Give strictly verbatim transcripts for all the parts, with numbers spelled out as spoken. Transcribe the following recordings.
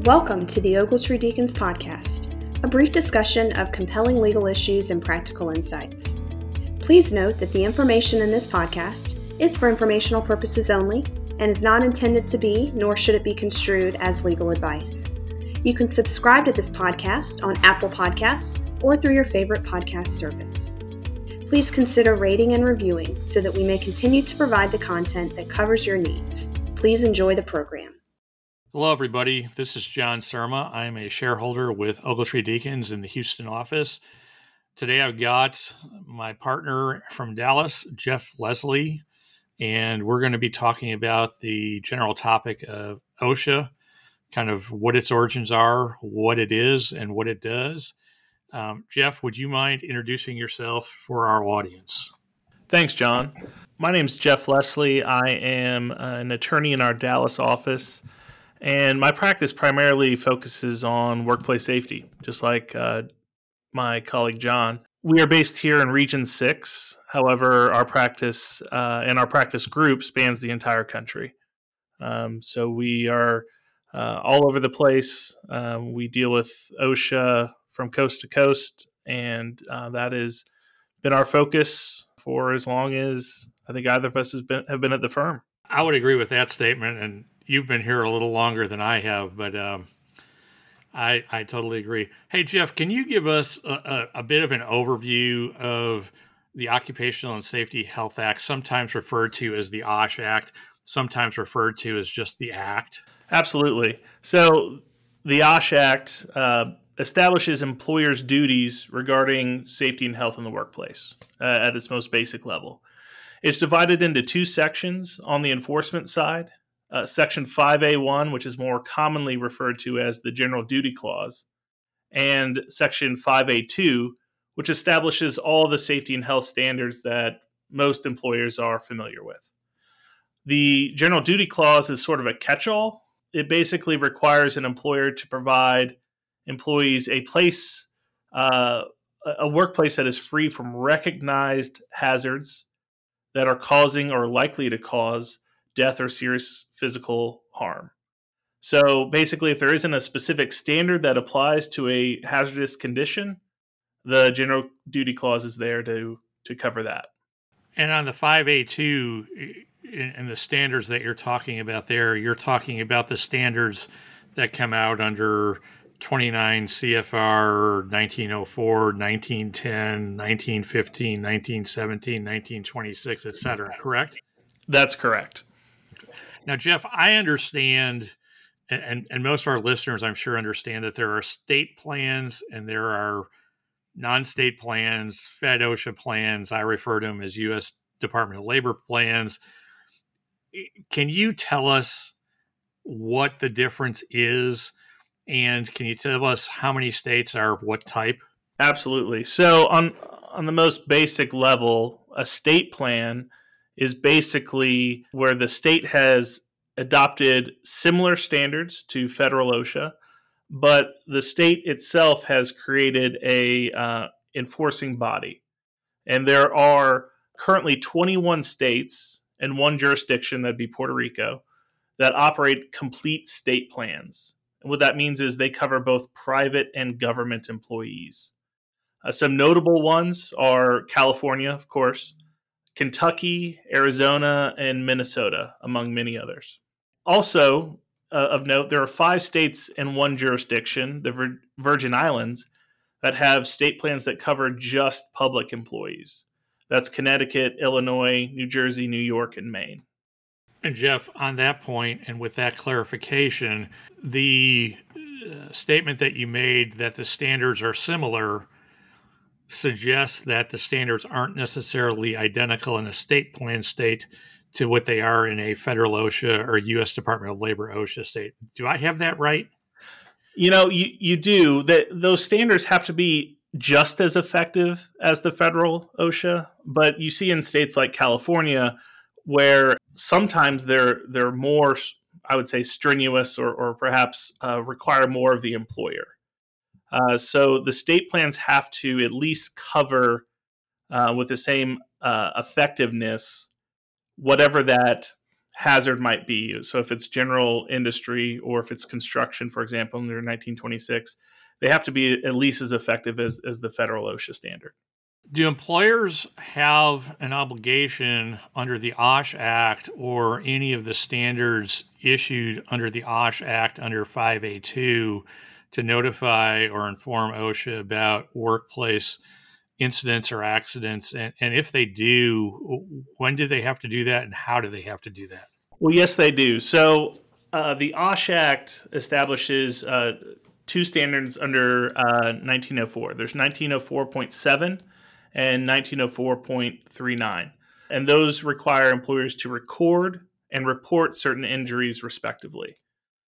Welcome to the Ogletree Deacons Podcast, a brief discussion of compelling legal issues and practical insights. Please note that the information in this podcast is for informational purposes only and is not intended to be, nor should it be construed as legal advice. You can subscribe to this podcast on Apple Podcasts or through your favorite podcast service. Please consider rating and reviewing so that we may continue to provide the content that covers your needs. Please enjoy the program. Hello, everybody. This is John Surma. I'm a shareholder with Ogletree Deacons in the Houston office. Today, I've got my partner from Dallas, Jeff Leslie, and we're going to be talking about the general topic of OSHA, kind of what its origins are, what it is, and what it does. Um, Jeff, would you mind introducing yourself for our audience? Thanks, John. My name's Jeff Leslie. I am an attorney in our Dallas office. And my practice primarily focuses on workplace safety, just like uh, my colleague John. We are based here in Region six. However, our practice uh, and our practice group spans the entire country. Um, so we are uh, all over the place. Um, we deal with OSHA from coast to coast, and uh, that has been our focus for as long as I think either of us has been, have been at the firm. I would agree with that statement, and you've been here a little longer than I have, but um, I I totally agree. Hey, Jeff, can you give us a, a, a bit of an overview of the Occupational and Safety Health Act, sometimes referred to as the OSH Act, sometimes referred to as just the Act? Absolutely. So the OSH Act uh, establishes employers' duties regarding safety and health in the workplace uh, at its most basic level. It's divided into two sections on the enforcement side. Uh, Section five A one, which is more commonly referred to as the General Duty Clause, and Section five A two, which establishes all the safety and health standards that most employers are familiar with. The General Duty Clause is sort of a catch-all. It basically requires an employer to provide employees a place, uh, a workplace that is free from recognized hazards that are causing or likely to cause death or serious physical harm. So basically, if there isn't a specific standard that applies to a hazardous condition, the General Duty Clause is there to, to cover that. And on the five A two and the standards that you're talking about there, you're talking about the standards that come out under twenty-nine C F R nineteen oh four, nineteen ten, nineteen fifteen, nineteen seventeen, nineteen twenty-six, et cetera, correct? That's correct. Now, Jeff, I understand, and, and most of our listeners, I'm sure, understand that there are state plans and there are non-state plans, Fed OSHA plans. I refer to them as U S Department of Labor plans. Can you tell us what the difference is? And can you tell us how many states are of what type? Absolutely. So on on the most basic level, a state plan is basically where the state has adopted similar standards to federal OSHA, but the state itself has created a uh, enforcing body. And there are currently twenty-one states and one jurisdiction, that'd be Puerto Rico, that operate complete state plans. And what that means is they cover both private and government employees. Uh, some notable ones are California, of course, Kentucky, Arizona, and Minnesota, among many others. Also, uh, of note, there are five states and one jurisdiction, the Vir- Virgin Islands, that have state plans that cover just public employees. That's Connecticut, Illinois, New Jersey, New York, and Maine. And Jeff, on that point, and with that clarification, the uh, statement that you made that the standards are similar suggests that the standards aren't necessarily identical in a state plan state to what they are in a federal OSHA or U S Department of Labor OSHA state. Do I have that right? You know, you, you do. That those standards have to be just as effective as the federal OSHA, but you see in states like California where sometimes they're they're more, I would say, strenuous or, or perhaps uh, require more of the employer. Uh, so the state plans have to at least cover uh, with the same uh, effectiveness whatever that hazard might be. So if it's general industry or if it's construction, for example, under nineteen twenty-six, they have to be at least as effective as, as the federal OSHA standard. Do employers have an obligation under the OSH Act or any of the standards issued under the OSH Act under five A two to notify or inform OSHA about workplace incidents or accidents? And, and if they do, when do they have to do that and how do they have to do that? Well, yes, they do. So uh, the OSH Act establishes uh, two standards under uh, nineteen oh four. There's nineteen oh four point seven and nineteen oh four point three nine. And those require employers to record and report certain injuries respectively.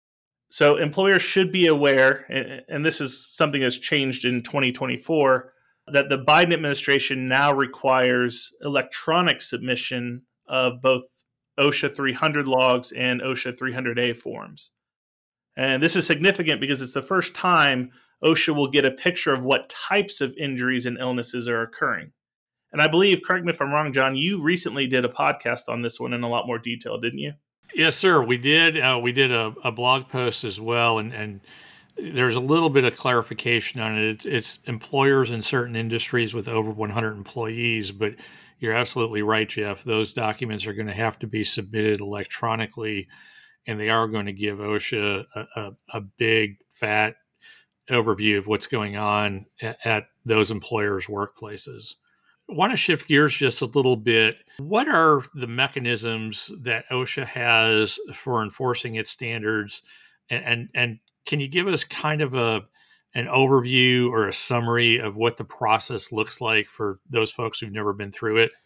So employers should be aware, and this is something that's changed in twenty twenty-four, that the Biden administration now requires electronic submission of both OSHA three hundred logs and OSHA three hundred A forms. And this is significant because it's the first time OSHA will get a picture of what types of injuries and illnesses are occurring. And I believe, correct me if I'm wrong, John, you recently did a podcast on this one in a lot more detail, didn't you? Yes, sir. We did. Uh, we did a, a blog post as well, and, and there's a little bit of clarification on it. It's, it's employers in certain industries with over one hundred employees, but you're absolutely right, Jeff. Those documents are going to have to be submitted electronically, and they are going to give OSHA a, a, a big, fat overview of what's going on at, at those employers' workplaces. I want to shift gears just a little bit. What are the mechanisms that OSHA has for enforcing its standards? And, and, and can you give us kind of a an overview or a summary of what the process looks like for those folks who've never been through it?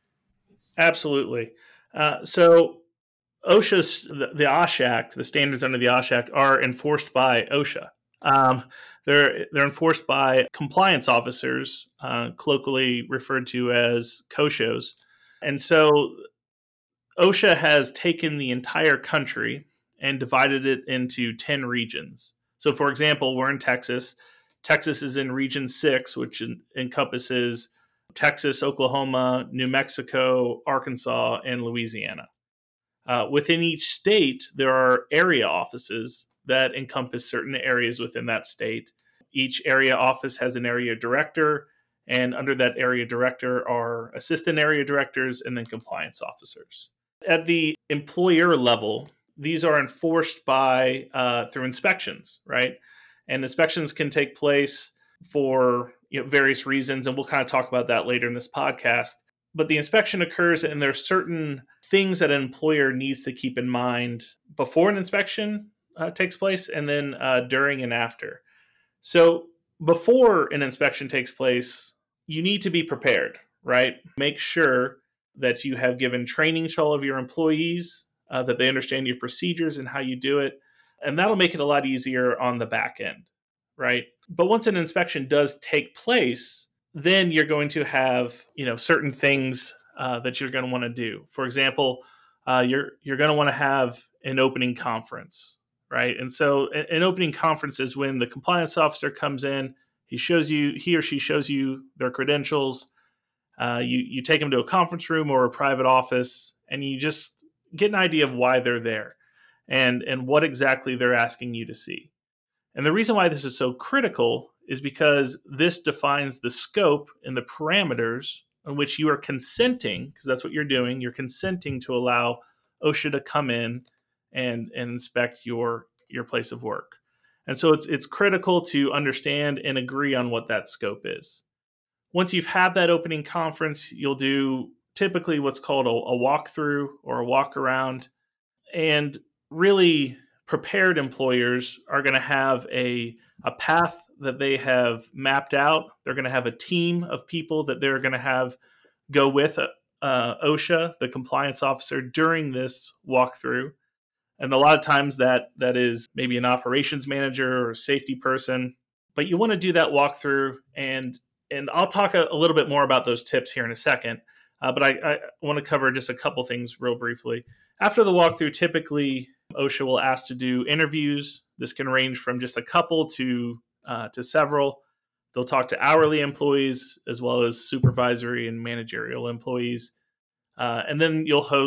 Absolutely. Uh, so OSHA's, the, the OSH Act, the standards under the OSH Act are enforced by OSHA. Um, they're they're enforced by compliance officers, uh, colloquially referred to as C O S H Os. And so OSHA has taken the entire country and divided it into ten regions. So, for example, we're in Texas. Texas is in Region six, which en- encompasses Texas, Oklahoma, New Mexico, Arkansas, and Louisiana. Uh, within each state, there are area offices that encompass certain areas within that state. Each area office has an area director, and under that area director are assistant area directors and then compliance officers. At the employer level, these are enforced by uh, through inspections, right? And inspections can take place for you know, various reasons, and we'll kind of talk about that later in this podcast. But the inspection occurs, and there are certain things that an employer needs to keep in mind before an inspection uh, takes place, and then uh, during and after. So before an inspection takes place, you need to be prepared, right? Make sure that you have given training to all of your employees, uh, that they understand your procedures and how you do it. And that'll make it a lot easier on the back end, right? But once an inspection does take place, then you're going to have, you know, certain things uh, that you're going to want to do. For example, uh, you're you're going to want to have an opening conference, right? And so an opening conference is when the compliance officer comes in, he shows you, he or she shows you their credentials. Uh, you you take them to a conference room or a private office, and you just get an idea of why they're there and and what exactly they're asking you to see. And the reason why this is so critical is because this defines the scope and the parameters on which you are consenting, because that's what you're doing. You're consenting to allow OSHA to come in and, and inspect your, your place of work. And so it's it's critical to understand and agree on what that scope is. Once you've had that opening conference, you'll do typically what's called a, a walkthrough or a walk around. And really prepared employers are going to have a, a path that they have mapped out. They're going to have a team of people that they're going to have go with uh, OSHA, the compliance officer, during this walkthrough. And a lot of times that that is maybe an operations manager or a safety person. But you want to do that walkthrough, and and I'll talk a, a little bit more about those tips here in a second. Uh, but I, I want to cover just a couple things real briefly. After the walkthrough, typically OSHA will ask to do interviews. This can range from just a couple to uh, to several. They'll talk to hourly employees as well as supervisory and managerial employees. Uh, and then you'll host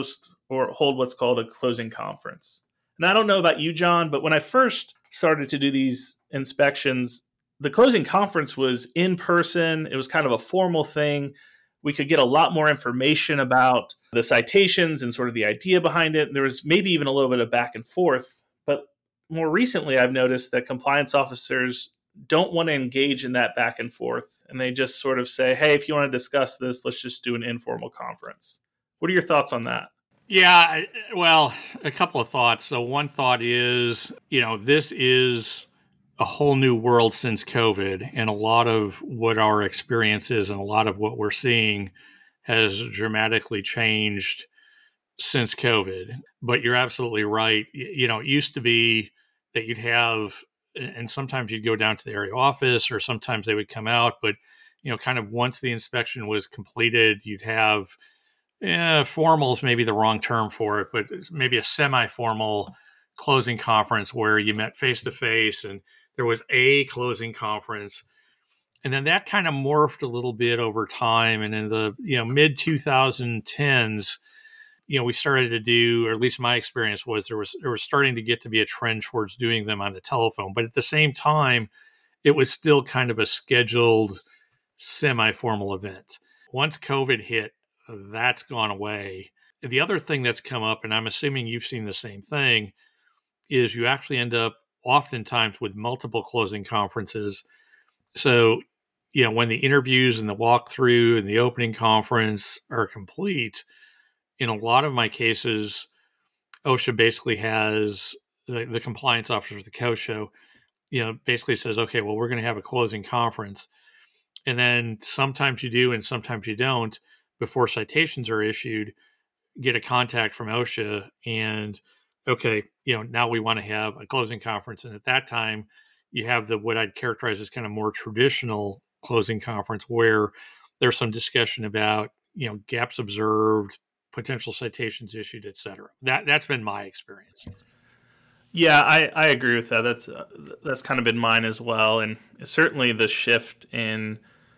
or hold what's called a closing conference. And I don't know about you, John, but when I first started to do these inspections, the closing conference was in person. It was kind of a formal thing. We could get a lot more information about the citations and sort of the idea behind it. There was maybe even a little bit of back and forth. But more recently, I've noticed that compliance officers don't want to engage in that back and forth. And they just sort of say, hey, if you want to discuss this, let's just do an informal conference. What are your thoughts on that? Yeah, well, a couple of thoughts. So one thought is, you know, this is a whole new world since COVID, and a lot of what our experience is and a lot of what we're seeing has dramatically changed since COVID. But you're absolutely right. You know, it used to be that you'd have, and sometimes you'd go down to the area office, or sometimes they would come out, but, you know, kind of once the inspection was completed, you'd have, yeah, formal is maybe the wrong term for it, but maybe a semi-formal closing conference where you met face-to-face and there was a closing conference. And then that kind of morphed a little bit over time. And in the, you know, mid twenty tens, you know, we started to do, or at least my experience was there was, there was starting to get to be a trend towards doing them on the telephone. But at the same time, it was still kind of a scheduled semi-formal event. Once COVID hit, that's gone away. The other thing that's come up, and I'm assuming you've seen the same thing, is you actually end up oftentimes with multiple closing conferences. So, you know, when the interviews and the walkthrough and the opening conference are complete, in a lot of my cases, OSHA basically has the, the compliance officer, the C O S H A, you know, basically says, okay, well, we're going to have a closing conference. And then sometimes you do and sometimes you don't. Before citations are issued, get a contact from OSHA and, okay, you know, now we want to have a closing conference. And at that time, you have the, what I'd characterize as kind of more traditional closing conference where there's some discussion about, you know, gaps observed, potential citations issued, et cetera. That, that's been my experience. Yeah, I, I agree with that. That's, uh, that's kind of been mine as well. And certainly the shift in,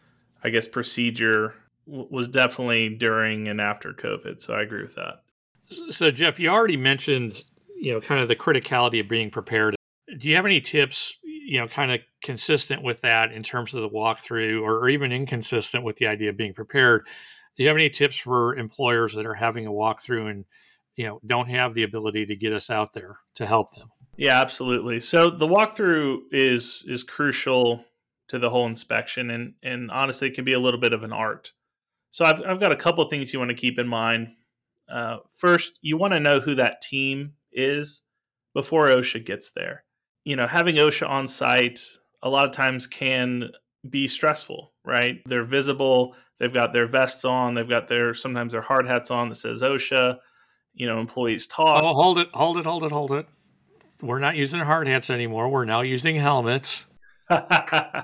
I guess, procedure was definitely during and after COVID. So I agree with that. So Jeff, you already mentioned, you know, kind of the criticality of being prepared. Do you have any tips, you know, kind of consistent with that in terms of the walkthrough, or, or even inconsistent with the idea of being prepared? Do you have any tips for employers that are having a walkthrough and, you know, don't have the ability to get us out there to help them? Yeah, absolutely. So the walkthrough is is crucial to the whole inspection, and and honestly, it can be a little bit of an art. So I've I've got a couple of things you want to keep in mind. Uh, first, you want to know who that team is before OSHA gets there. You know, having OSHA on site a lot of times can be stressful, right? They're visible. They've got their vests on. They've got their, sometimes their hard hats on that says OSHA. You know, employees talk. Oh, hold it, hold it, hold it, hold it. We're not using hard hats anymore. We're now using helmets. uh,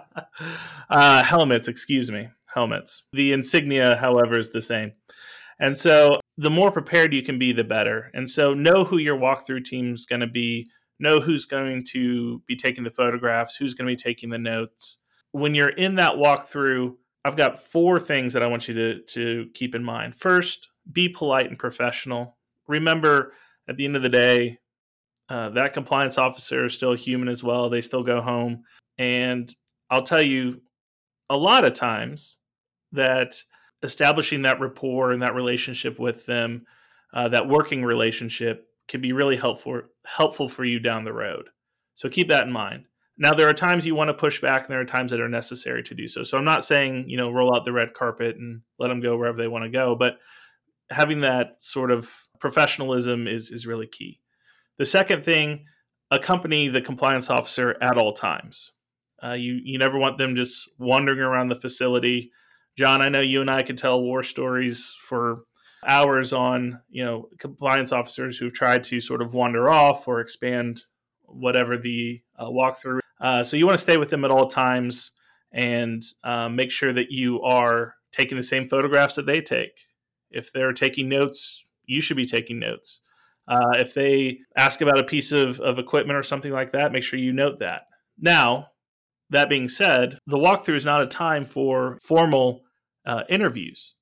helmets, excuse me. Helmets. The insignia, however, is the same. And so the more prepared you can be, the better. And so know who your walkthrough team's going to be. Know who's going to be taking the photographs, who's going to be taking the notes. When you're in that walkthrough, I've got four things that I want you to, to keep in mind. First, be polite and professional. Remember, at the end of the day, uh, that compliance officer is still a human as well. They still go home. And I'll tell you, a lot of times that establishing that rapport and that relationship with them, uh, that working relationship, can be really helpful helpful for you down the road. So keep that in mind. Now, there are times you want to push back, and there are times that are necessary to do so. So I'm not saying, you know, roll out the red carpet and let them go wherever they want to go, but having that sort of professionalism is is really key. The second thing, accompany the compliance officer at all times. Uh, you you never want them just wandering around the facility. John, I know you and I could tell war stories for hours on, you know, compliance officers who've tried to sort of wander off or expand whatever the uh, walkthrough. Uh, so you want to stay with them at all times and uh, make sure that you are taking the same photographs that they take. If they're taking notes, you should be taking notes. Uh, if they ask about a piece of, of equipment or something like that, make sure you note that. Now, that being said, the walkthrough is not a time for formal uh, interviews.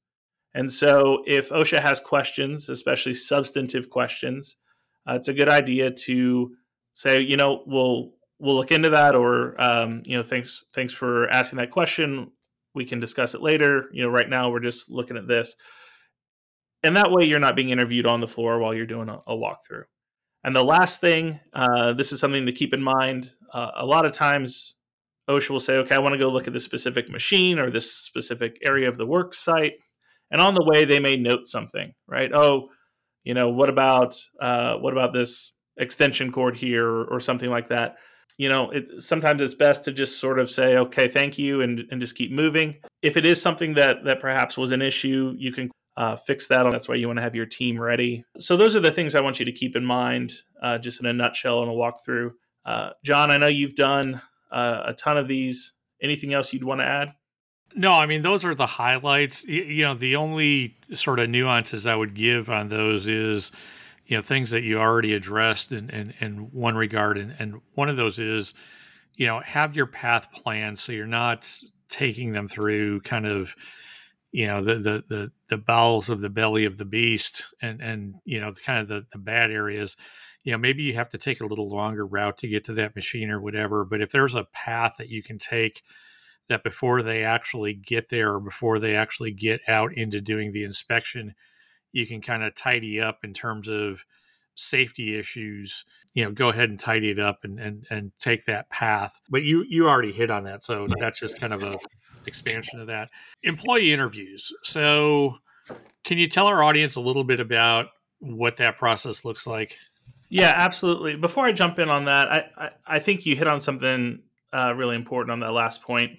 And so if OSHA has questions, especially substantive questions, uh, it's a good idea to say, you know, we'll we'll look into that, or um, you know, thanks thanks for asking that question. We can discuss it later. You know, right now we're just looking at this. And that way you're not being interviewed on the floor while you're doing a, a walkthrough. And the last thing, uh, this is something to keep in mind. Uh, a lot of times OSHA will say, okay, I want to go look at this specific machine or this specific area of the work site. And on the way, they may note something, right? Oh, you know, what about uh, what about this extension cord here, or, or something like that? You know, it, sometimes it's best to just sort of say, okay, thank you, and, and just keep moving. If it is something that that perhaps was an issue, you can uh, fix that. That's why you want to have your team ready. So those are the things I want you to keep in mind, uh, just in a nutshell, in a walkthrough. Uh, John, I know you've done uh, a ton of these. Anything else you'd want to add? No, I mean, those are the highlights. You, you know, the only sort of nuances I would give on those is, you know, things that you already addressed in, in, in one regard. And, and one of those is, you know, have your path planned so you're not taking them through kind of, you know, the the the, the bowels of the belly of the beast, and, and you know, kind of the, the bad areas. You know, maybe you have to take a little longer route to get to that machine or whatever. But if there's a path that you can take that before they actually get there, or before they actually get out into doing the inspection, you can kind of tidy up in terms of safety issues, you know, go ahead and tidy it up and, and, and take that path. But you, you already hit on that. So that's just kind of a expansion of that. Employee interviews. So can you tell our audience a little bit about what that process looks like? Yeah, absolutely. Before I jump in on that, I, I, I think you hit on something uh, really important on that last point.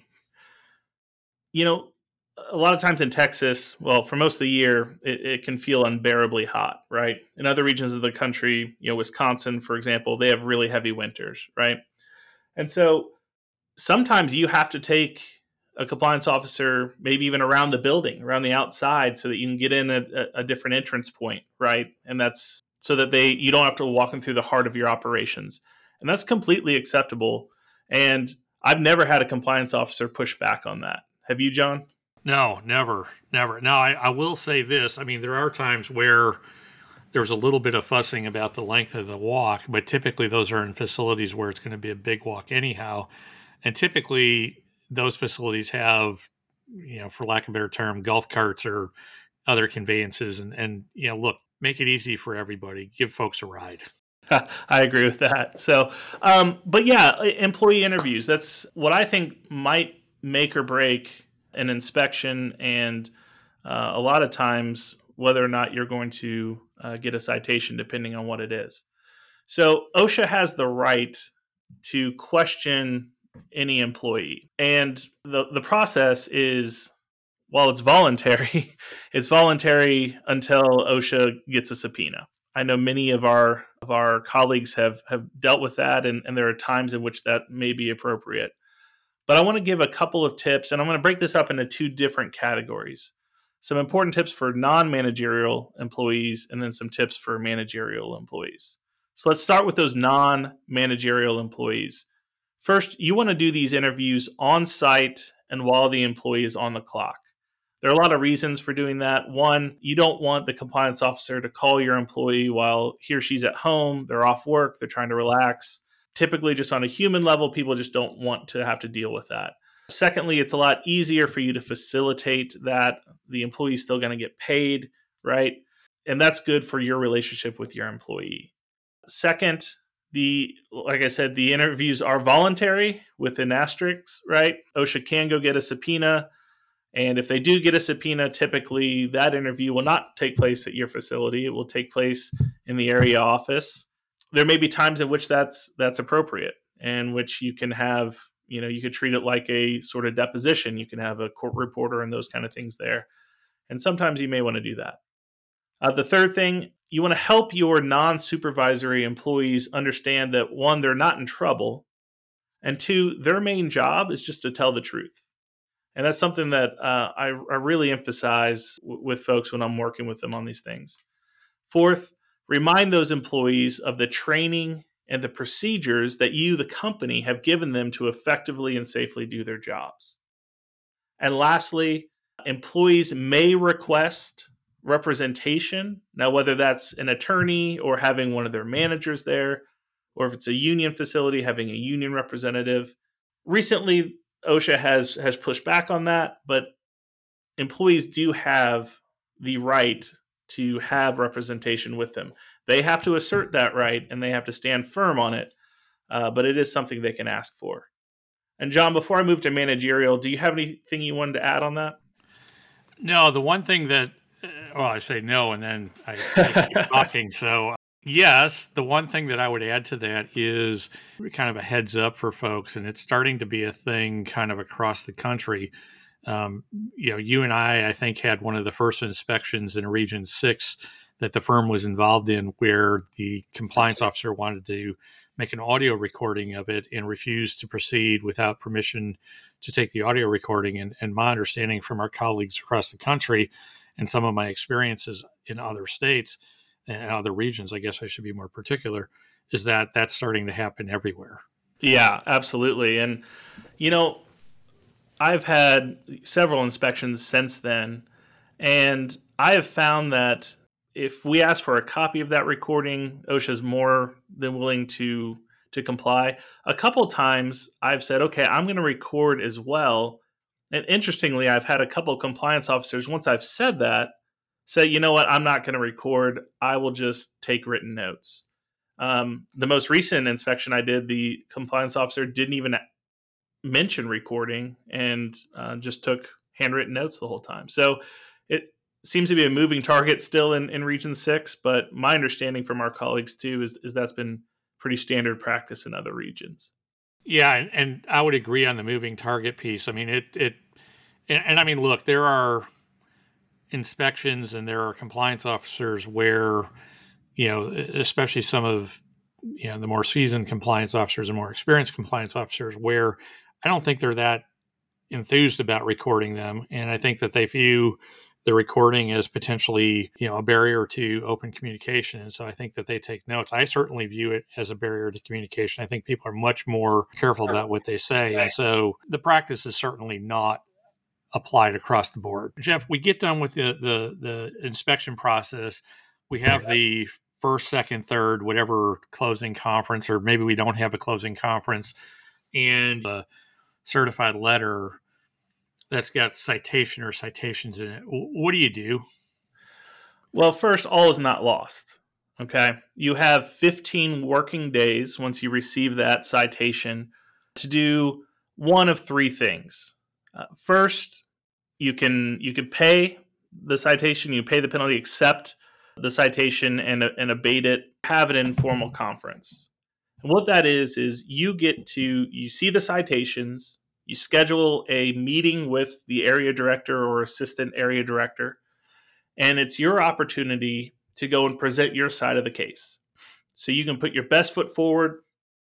You know, a lot of times in Texas, well, for most of the year, it, it can feel unbearably hot, right? In other regions of the country, you know, Wisconsin, for example, they have really heavy winters, right? And so sometimes you have to take a compliance officer, maybe even around the building, around the outside, so that you can get in a, a different entrance point, right? And that's so that they you don't have to walk them through the heart of your operations. And that's completely acceptable. And I've never had a compliance officer push back on that. Have you, John? No, never, never. Now, I, I will say this. I mean, there are times where there's a little bit of fussing about the length of the walk, but typically those are in facilities where it's going to be a big walk anyhow. And typically those facilities have, you know, for lack of a better term, golf carts or other conveyances. And, and you know, look, make it easy for everybody. Give folks a ride. I agree with that. So, um, but yeah, employee interviews, that's what I think might make or break an inspection, and uh, a lot of times whether or not you're going to uh, get a citation, depending on what it is. So OSHA has the right to question any employee. And the, the process is, while it's voluntary, it's voluntary until OSHA gets a subpoena. I know many of our of our colleagues have, have dealt with that, and, and there are times in which that may be appropriate. But I want to give a couple of tips, and I'm going to break this up into two different categories. Some important tips for non-managerial employees, and then some tips for managerial employees. So let's start with those non-managerial employees. First, you want to do these interviews on site and while the employee is on the clock. There are a lot of reasons for doing that. One, you don't want the compliance officer to call your employee while he or she's at home, they're off work, they're trying to relax. Typically, just on a human level, people just don't want to have to deal with that. Secondly, it's a lot easier for you to facilitate that. The employee is still going to get paid, right? And that's good for your relationship with your employee. Second, the like I said, the interviews are voluntary with an asterisk, right? OSHA can go get a subpoena. And if they do get a subpoena, typically that interview will not take place at your facility. It will take place in the area office. There may be times in which that's that's appropriate, and which you can have, you know, you could treat it like a sort of deposition. You can have a court reporter and those kind of things there. And sometimes you may want to do that. Uh, the third thing, you want to help your non-supervisory employees understand that, one, they're not in trouble, and two, their main job is just to tell the truth. And that's something that uh, I, I really emphasize w- with folks when I'm working with them on these things. Fourth, remind those employees of the training and the procedures that you, the company, have given them to effectively and safely do their jobs. And lastly, Employees may request representation. Now, whether that's an attorney or having one of their managers there, or if it's a union facility, having a union representative. Recently, OSHA has has pushed back on that, but employees do have the right to have representation with them. They have to assert that right, and they have to stand firm on it, uh, but it is something they can ask for. And John, before I move to managerial, do you have anything you wanted to add on that? No, the one thing that, well, I say no, and then I, I keep talking. So, yes, the one thing that I would add to that is kind of a heads up for folks, and it's starting to be a thing kind of across the country. Um, you know, you and I, I think, had one of the first inspections in Region six that the firm was involved in where the compliance officer wanted to make an audio recording of it and refused to proceed without permission to take the audio recording. And, and my understanding from our colleagues across the country and some of my experiences in other states and other regions, I guess I should be more particular, is that that's starting to happen everywhere. Yeah, absolutely. And, you know, I've had several inspections since then, and I have found that if we ask for a copy of that recording, OSHA is more than willing to to comply. A couple times I've said, okay, I'm going to record as well. And interestingly, I've had a couple of compliance officers, once I've said that, say, you know what, I'm not going to record. I will just take written notes. Um, the most recent inspection I did, the compliance officer didn't even mention recording and uh, just took handwritten notes the whole time. So it seems to be a moving target still in, in Region six, but my understanding from our colleagues too is, is that's been pretty standard practice in other regions. Yeah, and, and I would agree on the moving target piece. I mean, it, it and, and I mean, look, there are inspections and there are compliance officers where, you know, especially some of, you know, the more seasoned compliance officers and more experienced compliance officers where I don't think they're that enthused about recording them. And I think that they view the recording as potentially, you know, a barrier to open communication. And so I think that they take notes. I certainly view it as a barrier to communication. I think people are much more careful about what they say. And so the practice is certainly not applied across the board. Jeff, we get done with the, the, the inspection process. We have the first, second, third, whatever closing conference, or maybe we don't have a closing conference, and a certified letter that's got citation or citations in it. What do you do? Well, first, all is not lost. Okay. You have fifteen working days once you receive that citation to do one of three things. Uh, first, you can you can pay the citation, you pay the penalty, accept the citation and, and abate it, have an informal conference. And what that is, is you get to, you see the citations, you schedule a meeting with the area director or assistant area director, and it's your opportunity to go and present your side of the case. So you can put your best foot forward.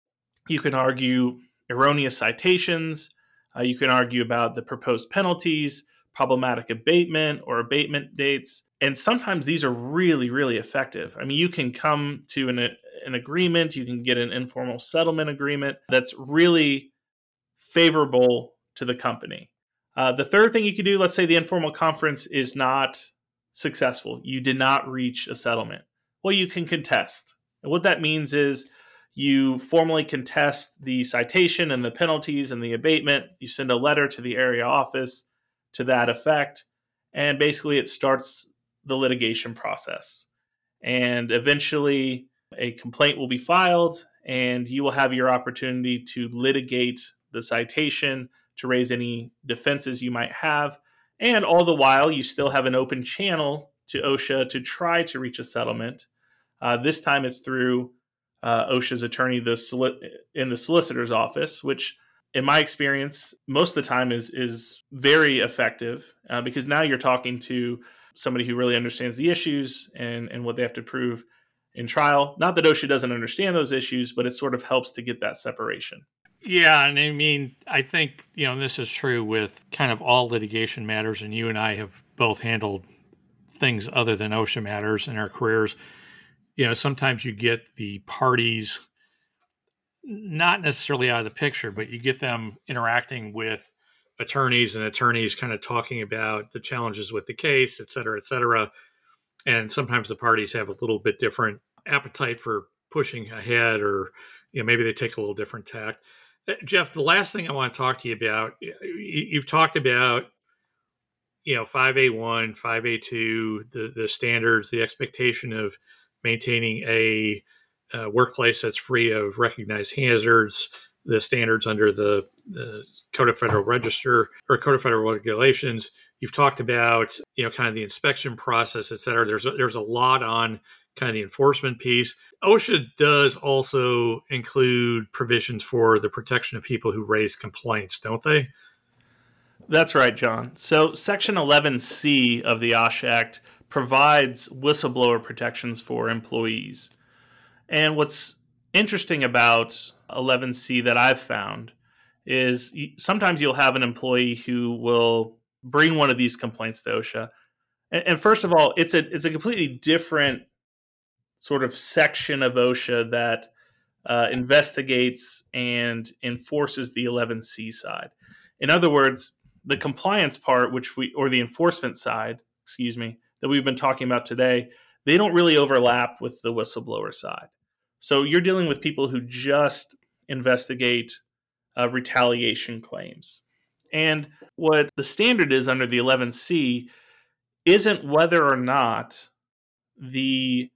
You can argue erroneous citations. Uh, you can argue about the proposed penalties, problematic abatement or abatement dates. And sometimes these are really, really effective. I mean, you can come to an, an agreement. You can get an informal settlement agreement that's really favorable to the company. Uh, the third thing you could do, let's say the informal conference is not successful. You did not reach a settlement. Well, you can contest. And what that means is you formally contest the citation and the penalties and the abatement. You send a letter to the area office to that effect. And basically it starts the litigation process. And eventually a complaint will be filed and you will have your opportunity to litigate the citation, to raise any defenses you might have. And all the while, you still have an open channel to OSHA to try to reach a settlement. Uh, this time it's through uh, OSHA's attorney the soli- in the solicitor's office, which in my experience, most of the time is, is very effective uh, because now you're talking to somebody who really understands the issues and, and what they have to prove in trial. Not that OSHA doesn't understand those issues, but it sort of helps to get that separation. Yeah, and I mean, I think, you know, and this is true with kind of all litigation matters, and you and I have both handled things other than OSHA matters in our careers. You know, sometimes you get the parties not necessarily out of the picture, but you get them interacting with attorneys and attorneys kind of talking about the challenges with the case, et cetera, et cetera. And sometimes the parties have a little bit different appetite for pushing ahead, or you know, maybe they take a little different tact. Uh, Jeff, the last thing I want to talk to you about, you, you've talked about, you know, five A one, five A two, the, the standards, the expectation of maintaining a uh, workplace that's free of recognized hazards, the standards under the, the Code of Federal Register or Code of Federal Regulations. You've talked about, you know, kind of the inspection process, et cetera. There's a, there's a lot on kind of the enforcement piece. OSHA does also include provisions for the protection of people who raise complaints, don't they? That's right, John. So Section eleven C of the OSHA Act provides whistleblower protections for employees. And what's interesting about eleven C that I've found is sometimes you'll have an employee who will bring one of these complaints to OSHA. And, and first of all, it's a it's a completely different sort of section of OSHA that uh, investigates and enforces the eleven C side. In other words, the compliance part, which we or the enforcement side, excuse me, that we've been talking about today, they don't really overlap with the whistleblower side. So you're dealing with people who just investigate uh, retaliation claims. And what the standard is under the eleven C isn't whether or not the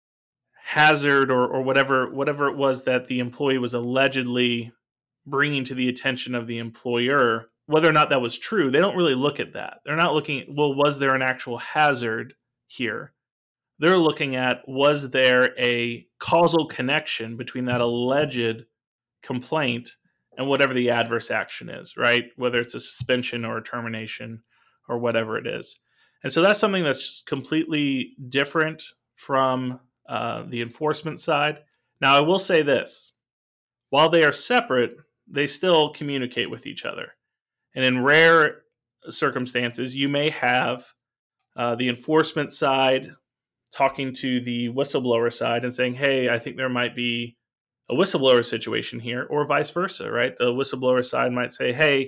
hazard or, or whatever whatever it was that the employee was allegedly bringing to the attention of the employer, whether or not that was true. They don't really look at that. They're not looking at, well, was there an actual hazard here? They're looking at, was there a causal connection between that alleged complaint and whatever the adverse action is, right? Whether it's a suspension or a termination or whatever it is. And so that's something that's just completely different from uh, the enforcement side. Now, I will say this. While they are separate, they still communicate with each other. And in rare circumstances, you may have uh, the enforcement side talking to the whistleblower side and saying, hey, I think there might be a whistleblower situation here, or vice versa, right? The whistleblower side might say, hey,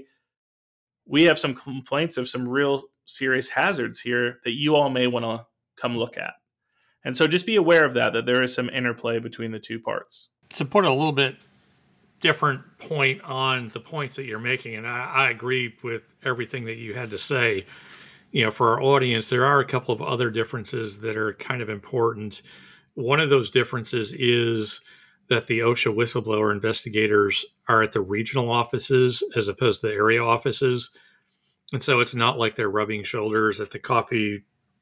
we have some complaints of some real serious hazards here that you all may want to come look at. And so just be aware of that, that there is some interplay between the two parts. To put a little bit different point on the points that you're making, and I, I agree with everything that you had to say. You know, for our audience, there are a couple of other differences that are kind of important. One of those differences is that the OSHA whistleblower investigators are at the regional offices as opposed to the area offices. And so it's not like they're rubbing shoulders at the coffee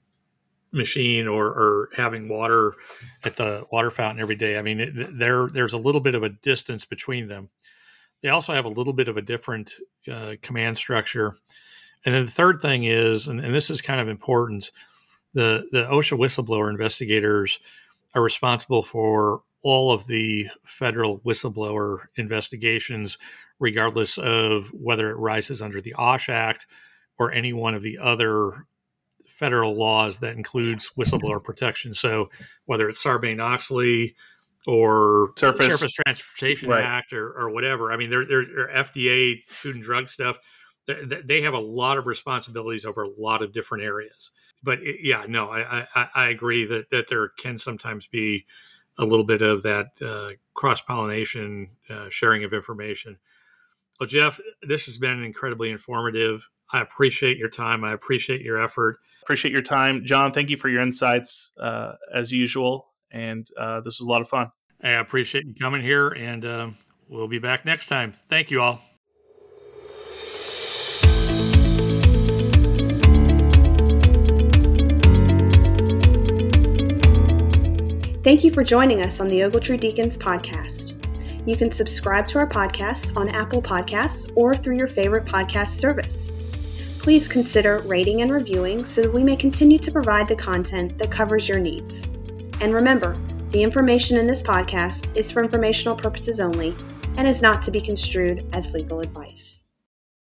machine or, or having water at the water fountain every day. I mean, it, there there's a little bit of a distance between them. They also have a little bit of a different uh, command structure. And then the third thing is, and, and this is kind of important, the, the OSHA whistleblower investigators are responsible for all of the federal whistleblower investigations, regardless of whether it rises under the OSHA Act or any one of the other federal laws that includes whistleblower protection. So whether it's Sarbanes-Oxley or Surface, Surface Transportation right. Act or, or whatever. I mean, they're, they're F D A, Food and Drug stuff. They have a lot of responsibilities over a lot of different areas. But it, yeah, no, I, I, I agree that, that there can sometimes be a little bit of that uh, cross-pollination, uh, sharing of information. Well, Jeff, this has been incredibly informative. I appreciate your time. I appreciate your effort. Appreciate your time. John, thank you for your insights uh, as usual. And uh, this was a lot of fun. I appreciate you coming here, and um, we'll be back next time. Thank you all. Thank you for joining us on the Ogletree Deacons podcast. You can subscribe to our podcast on Apple Podcasts or through your favorite podcast service. Please consider rating and reviewing so that we may continue to provide the content that covers your needs. And remember, the information in this podcast is for informational purposes only and is not to be construed as legal advice.